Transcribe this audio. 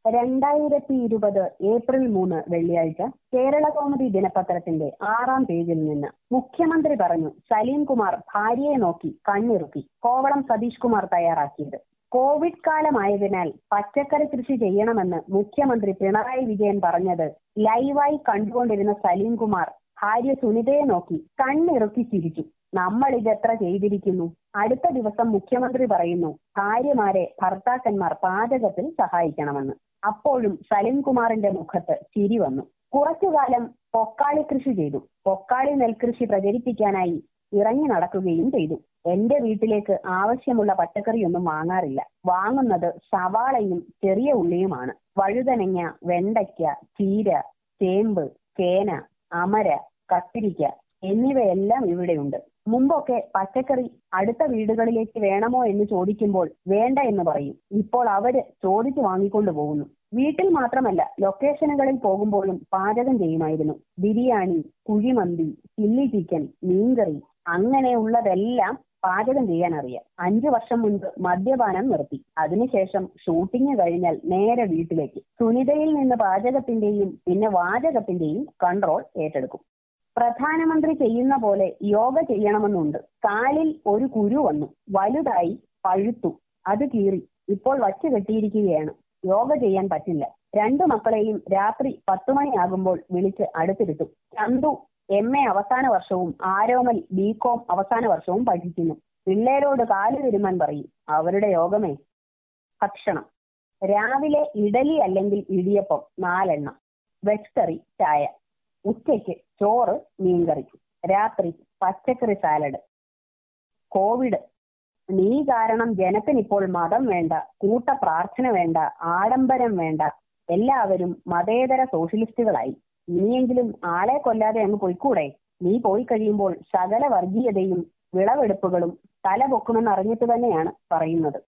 2020 April 3 വെള്ളിയാഴ്ച കേരളകൗമുദി ദിനപത്രത്തിന്റെ 6-ാം പേജിൽ നിന്ന് മുഖ്യമന്ത്രി പറഞ്ഞു സലീം കുമാർ ഭാര്യയെ നോക്കി കണ്ണിറുക്കി. കോവളം സതീഷ് കുമാർ തയ്യാറാക്കിയത്. കോവിഡ് കാലമായതിനാൽ പച്ചക്കറി കൃഷി ചെയ്യണമെന്ന് മുഖ്യമന്ത്രി പിണറായി വിജയൻ പറഞ്ഞത് ലൈവായി കണ്ടുകൊണ്ടിരുന്ന സലീം കുമാർ ഭാര്യ സുനിതയെ നോക്കി കണ്ണിറുക്കി ചിരിച്ചു. നമ്മൾ ഇതെത്ര ചെയ്തിരിക്കുന്നു. അടുത്ത ദിവസം മുഖ്യമന്ത്രി പറയുന്നു ഭാര്യമാരെ ഭർത്താക്കന്മാർ പാചകത്തിൽ സഹായിക്കണമെന്ന്. അപ്പോഴും സലീം കുമാറിന്റെ മുഖത്ത് ചിരി വന്നു. കുറച്ചുകാലം പൊക്കാളി കൃഷി ചെയ്തു. പൊക്കാളി നെൽകൃഷി പ്രചരിപ്പിക്കാനായി ഇറങ്ങി നടക്കുകയും ചെയ്തു. എന്റെ വീട്ടിലേക്ക് ആവശ്യമുള്ള പച്ചക്കറിയൊന്നും വാങ്ങാറില്ല. വാങ്ങുന്നത് സവാളയും ചെറിയ ഉള്ളിയുമാണ്. വഴുതനങ്ങ, വെണ്ടയ്ക്ക, ചീര, ചേമ്പ്, ചേന, അമര, കത്തിരിക്ക എന്നിവയെല്ലാം ഇവിടെയുണ്ട്. മുമ്പൊക്കെ പച്ചക്കറി അടുത്ത വീടുകളിലേക്ക് വേണമോ എന്ന് ചോദിക്കുമ്പോൾ വേണ്ട എന്ന് പറയും. ഇപ്പോൾ അവര് ചോദിച്ചു വാങ്ങിക്കൊണ്ട് പോകുന്നു. വീട്ടിൽ മാത്രമല്ല ലൊക്കേഷനുകളിൽ പോകുമ്പോഴും പാചകം ചെയ്യുമായിരുന്നു. ബിരിയാണി, കുഴിമന്തി, ചില്ലി ചിക്കൻ, മീൻകറി അങ്ങനെയുള്ളതെല്ലാം പാചകം ചെയ്യാൻ അറിയാം. 5 വർഷം മുൻപ് മദ്യപാനം നിർത്തി. അതിനുശേഷം ഷൂട്ടിംഗ് കഴിഞ്ഞാൽ നേരെ വീട്ടിലേക്ക്. സുനിതയിൽ നിന്ന് പാചകത്തിന്റെയും പിന്നെ വാചകത്തിന്റെയും കൺട്രോൾ ഏറ്റെടുക്കും. പ്രധാനമന്ത്രി ചെയ്യുന്ന പോലെ യോഗ ചെയ്യണമെന്നുണ്ട്. കാലിൽ ഒരു കുരു വന്നു, വലുതായി, പഴുത്തു. അത് കീറി ഇപ്പോൾ വച്ചു കെട്ടിയിരിക്കുകയാണ്. യോഗ ചെയ്യാൻ പറ്റില്ല. 2 മക്കളെയും രാത്രി 10 മണിയാകുമ്പോൾ വിളിച്ച് അടുത്തിരുത്തും. ചന്തു MA അവസാന വർഷവും ആരോമൽ BCom അവസാന വർഷവും പഠിക്കുന്നു. പിള്ളേരോട് കാല് തിരുമാൻ പറയും. അവരുടെ യോഗമേ. ഭക്ഷണം: രാവിലെ ഇഡലി അല്ലെങ്കിൽ ഇടിയപ്പം 4 എണ്ണം, വെജ് കറി, ചായ. ഉച്ചയ്ക്ക് ചോറ്, മീൻകറി. രാത്രി പച്ചക്കറി സാലഡ്. കോവിഡ്. നീ കാരണം ജനത്തിനിപ്പോൾ മതം വേണ്ട, കൂട്ട പ്രാർത്ഥന വേണ്ട, ആഡംബരം വേണ്ട. എല്ലാവരും മതേതര സോഷ്യലിസ്റ്റുകളായി. ഇനിയെങ്കിലും ആളെ കൊല്ലാതെ അങ്ങ് പോയിക്കൂടെ? നീ പോയി കഴിയുമ്പോൾ സകല വർഗീയതയും വിളവെടുപ്പുകളും തല പൊക്കുമെന്ന് അറിഞ്ഞിട്ട് തന്നെയാണ് പറയുന്നത്.